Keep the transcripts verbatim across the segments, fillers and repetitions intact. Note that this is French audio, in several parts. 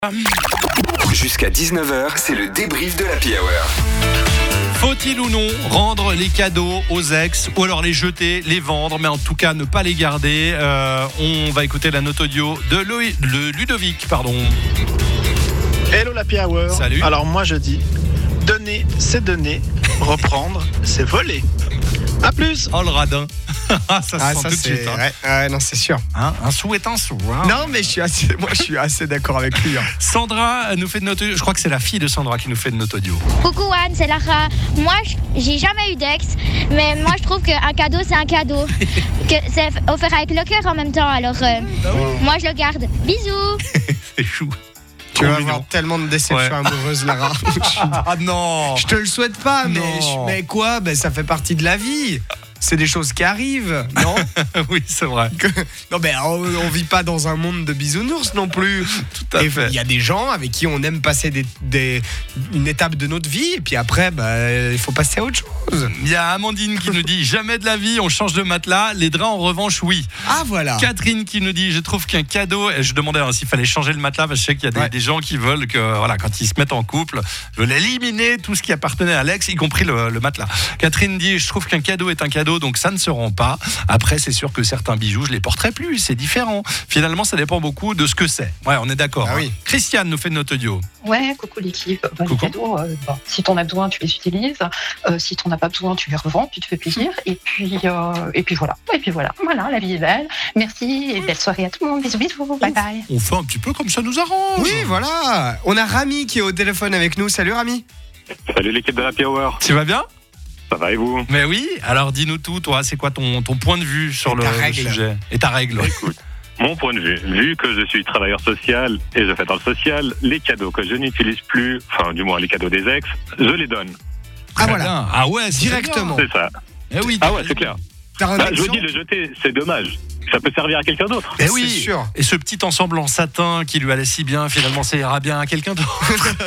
Jusqu'à dix-neuf heures, c'est le débrief de l'Happy Hour. Faut-il ou non rendre les cadeaux aux ex ou alors les jeter, les vendre, mais en tout cas ne pas les garder. euh, On va écouter la note audio de, Loï- de Ludovic. Pardon. Hello l'Happy Hour. Salut. Alors moi je dis, donner c'est donner, reprendre c'est voler. A plus. Oh le radin. Ça se Ah, sent ça, tout de c'est... suite. Hein. Ouais, ouais, non, c'est sûr. Hein, un sou est un sou. Hein. Non, mais je suis assez, moi, je suis assez d'accord avec lui. Hein. Sandra nous fait de note audio. Je crois que c'est la fille de Sandra qui nous fait de note audio. Coucou Anne, c'est Lara. Moi, j- j'ai jamais eu d'ex, mais moi je trouve qu'un cadeau c'est un cadeau, que c'est offert avec le cœur en même temps. Alors euh, moi je le garde. Bisous. C'est chou. Tu vas Trop avoir mignon. tellement de déceptions Ouais. amoureuses, Lara. Je suis- Ah non. je te le souhaite pas, mais, Non. je- mais quoi ben, ça fait partie de la vie. C'est des choses qui arrivent, non? Oui, c'est vrai. Que- Non, mais on, on vit pas dans un monde de bisounours non plus. Tout à Et fait. il y a des gens avec qui on aime passer des, des- une étape de notre vie, et puis après, bah, il faut passer à autre chose. Il y a Amandine qui nous dit jamais de la vie, on change de matelas. Les draps en revanche, oui. Ah, voilà. Catherine qui nous dit je trouve qu'un cadeau, et je demandais hein, s'il fallait changer le matelas parce que je sais qu'il y a des, Ouais. des gens qui veulent que voilà, quand ils se mettent en couple, veulent éliminer tout ce qui appartenait à l'ex, y compris le, le matelas. Catherine dit je trouve qu'un cadeau est un cadeau, donc ça ne se rend pas. Après c'est sûr que certains bijoux je les porterai plus, c'est différent. Finalement ça dépend beaucoup de ce que c'est. Ouais, on est d'accord. Ah hein. oui. Christiane nous fait de notre audio. Ouais, coucou l'équipe. Bah, Coucou. les cadeaux, euh, bah, si t'en as besoin, tu les utilises. Euh, si t'en as pas besoin, tu les revends, tu te fais plaisir. Et puis, euh, et puis voilà. Et puis voilà. Voilà, la vie est belle. Merci et belle soirée à tout le monde. Bisous, bisous. Bye bye. On fait un petit peu comme ça nous arrange. Oui, voilà. On a Rami qui est au téléphone avec nous. Salut, Rami. Salut l'équipe de l'Happy Hour, Tu vas bien? ça va et vous? Mais oui, alors dis-nous tout, toi, c'est quoi ton, ton point de vue sur Et le, ta le règle. sujet? Et ta règle. Écoute, mon point de vue, vu que je suis travailleur social et je fais dans le social, les cadeaux que je n'utilise plus, enfin du moins les cadeaux des ex, je les donne. Ah, Très voilà. bien. Ah ouais, c'est Directement. C'est ça. bien. Eh oui. Ah ouais, c'est clair. T'as un Bah, je vous exemple? dis, le jeter, c'est dommage. Ça peut servir à quelqu'un d'autre. Eh C'est oui. sûr. Et ce petit ensemble en satin qui lui allait si bien, finalement, ça ira bien à quelqu'un d'autre.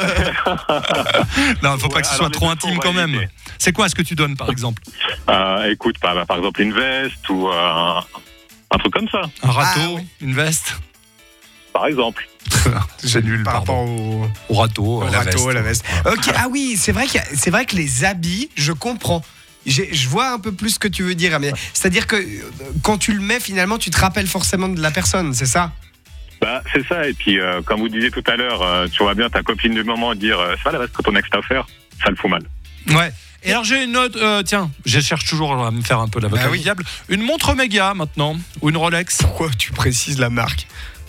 Non, il faut pas Ouais, que ce alors soit les trop deux, intime on va quand même. éviter. C'est quoi ce que tu donnes, par exemple? Euh, écoute, bah, bah, par exemple une veste ou euh, un, un truc comme ça, Un râteau, Ah oui. une veste? par exemple. C'est nul, Par pardon. rapport au, Au râteau, au à la râteau, veste. à la veste. Ok, ah oui, c'est vrai, qu'il y a- c'est vrai que les habits, je comprends. J'ai- Je vois un peu plus ce que tu veux dire, mais c'est-à-dire que euh, quand tu le mets, finalement, tu te rappelles forcément de la personne, c'est ça? Bah, c'est ça. Et puis, euh, comme vous disiez tout à l'heure, euh, tu vois bien ta copine du moment dire euh, c'est pas la veste que ton ex t'a offert, ça le fout mal. Ouais. Et alors j'ai une note, euh, tiens, je cherche toujours à me faire un peu l'avocat Bah oui. du diable. Une montre Omega maintenant, ou une Rolex. Pourquoi tu précises la marque?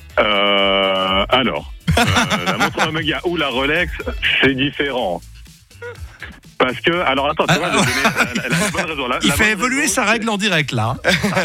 Euh, alors, euh, la montre Omega ou la Rolex, c'est différent. Parce que, alors attends, tu vois, je vais donner la, la- la bonne raison. La- Il la fait bonne évoluer raison, sa c'est- règle en direct là.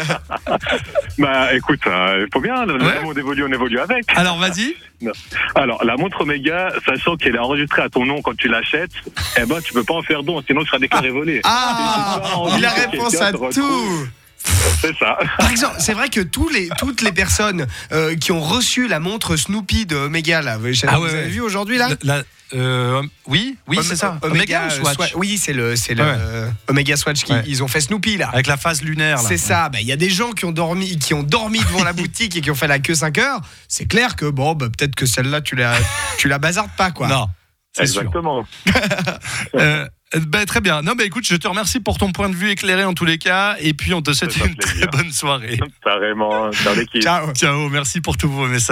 Bah écoute, il faut bien, le Ouais. monde évolue, on évolue avec. Alors vas-y. Alors, la montre Omega, sachant qu'elle est enregistrée à ton nom quand tu l'achètes, eh ben, tu peux pas en faire don, sinon tu seras déclaré volé. Ah, J'ai pas envie il a que réponse quelqu'un à te retrouve. tout. C'est ça. Par exemple, c'est vrai que tous les, toutes les personnes euh, qui ont reçu la montre Snoopy de Omega, là, vous, Ah vous ouais, avez ouais. vu aujourd'hui là? La- la- euh, oui, oui, Om- c'est ça. Omega, Omega, ou Swatch Swatch. Oui, c'est le, c'est le Ouais. euh, Omega Swatch qui Ouais. ils ont fait Snoopy là. avec la phase lunaire. Là. C'est ça. Bah, il y a des gens qui ont dormi, qui ont dormi devant la boutique et qui ont fait la queue cinq heures. C'est clair que bon, bah, peut-être que celle-là, tu la, tu la bazardes pas quoi. Non, c'est sûr. Exactement. Euh, ben, très bien. Non, ben écoute, je te remercie pour ton point de vue éclairé en tous les cas, et puis on te souhaite Ça fait une très plaisir. bonne soirée. Carrément, dans l'équipe. Ciao. Ciao, merci pour tous vos messages.